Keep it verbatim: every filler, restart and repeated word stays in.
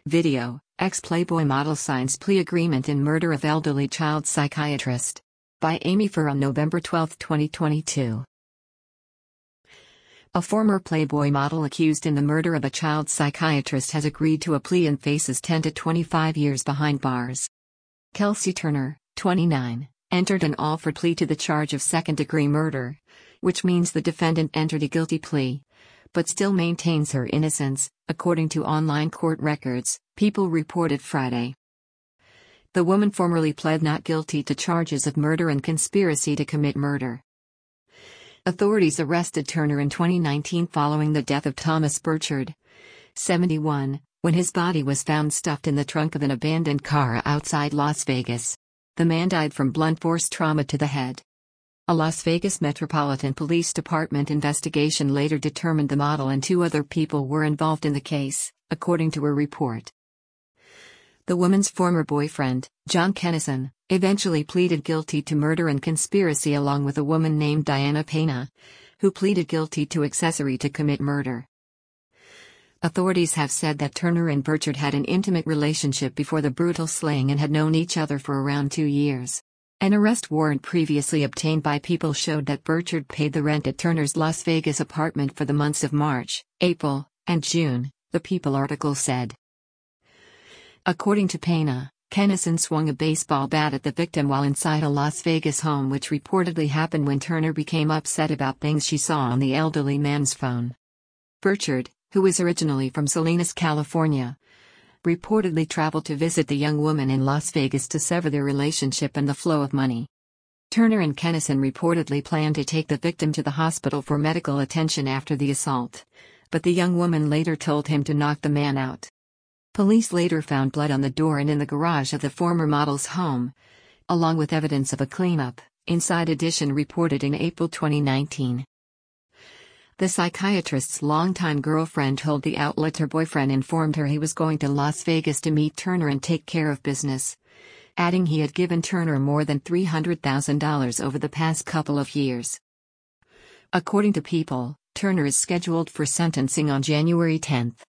Video, ex-Playboy model signs plea agreement in murder of elderly child psychiatrist. By Amy Farr on November twelfth, twenty twenty-two. A former Playboy model accused in the murder of a child psychiatrist has agreed to a plea and faces ten to twenty-five years behind bars. Kelsey Turner, twenty-nine, entered an Alford plea to the charge of second-degree murder, which means the defendant entered a guilty plea, but still maintains her innocence, according to online court records, People reported Friday. The woman formerly pled not guilty to charges of murder and conspiracy to commit murder. Authorities arrested Turner in twenty nineteen following the death of Thomas Burchard, seventy-one, when his body was found stuffed in the trunk of an abandoned car outside Las Vegas. The man died from blunt force trauma to the head. A Las Vegas Metropolitan Police Department investigation later determined the model and two other people were involved in the case, according to a report. The woman's former boyfriend, John Kennison, eventually pleaded guilty to murder and conspiracy along with a woman named Diana Pena, who pleaded guilty to accessory to commit murder. Authorities have said that Turner and Burchard had an intimate relationship before the brutal slaying and had known each other for around two years. An arrest warrant previously obtained by People showed that Burchard paid the rent at Turner's Las Vegas apartment for the months of March, April, and June, the People article said. According to Pena, Kennison swung a baseball bat at the victim while inside a Las Vegas home, which reportedly happened when Turner became upset about things she saw on the elderly man's phone. Burchard, who was originally from Salinas, California, reportedly traveled to visit the young woman in Las Vegas to sever their relationship and the flow of money. Turner and Kennison reportedly planned to take the victim to the hospital for medical attention after the assault, but the young woman later told him to knock the man out. Police later found blood on the door and in the garage of the former model's home, along with evidence of a cleanup, Inside Edition reported in April twenty nineteen. The psychiatrist's longtime girlfriend told the outlet her boyfriend informed her he was going to Las Vegas to meet Turner and take care of business, adding he had given Turner more than three hundred thousand dollars over the past couple of years. According to People, Turner is scheduled for sentencing on January tenth.